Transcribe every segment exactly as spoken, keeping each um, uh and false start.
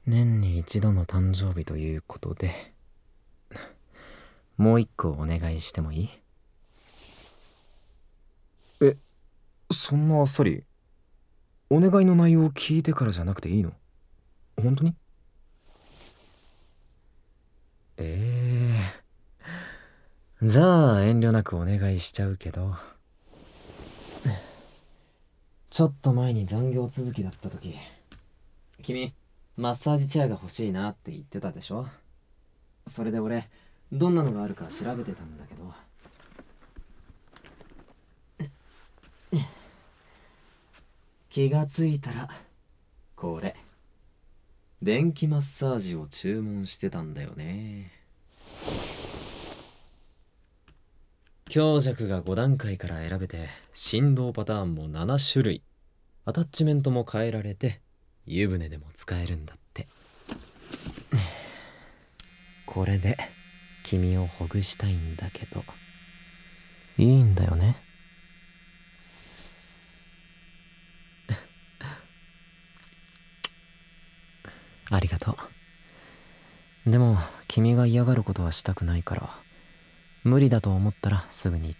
年に一度の誕生日ということでもう一個お願いしてもいい？ え、そんなあっさりお願いの内容を聞いてからじゃなくていいの？本当に？ ええー、じゃあ遠慮なくお願いしちゃうけど、ちょっと前に残業続きだった時、君マッサージチェアが欲しいなって言ってたでしょ。それで俺どんなのがあるか調べてたんだけど、気がついたらこれ電気マッサージを注文してたんだよね。強弱がご段階から選べて、振動パターンもなな種類、アタッチメントも変えられて、湯船でも使えるんだって。これで君をほぐしたいんだけど、いいんだよね？ありがとう。でも君が嫌がることはしたくないから、無理だと思ったらすぐに言って。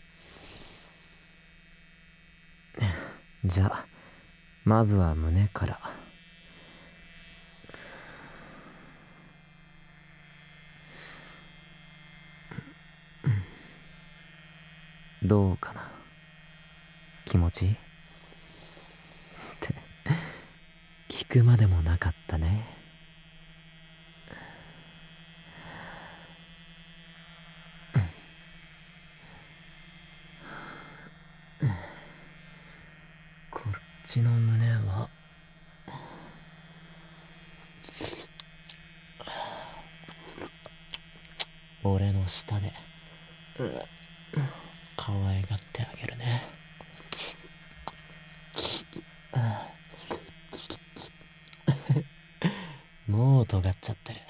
じゃあまずは胸から。どうかな？気持ちいい？って聞くまでもなかったね。こっちの胸は俺の舌で可愛がってあげるね。もう尖っちゃってる。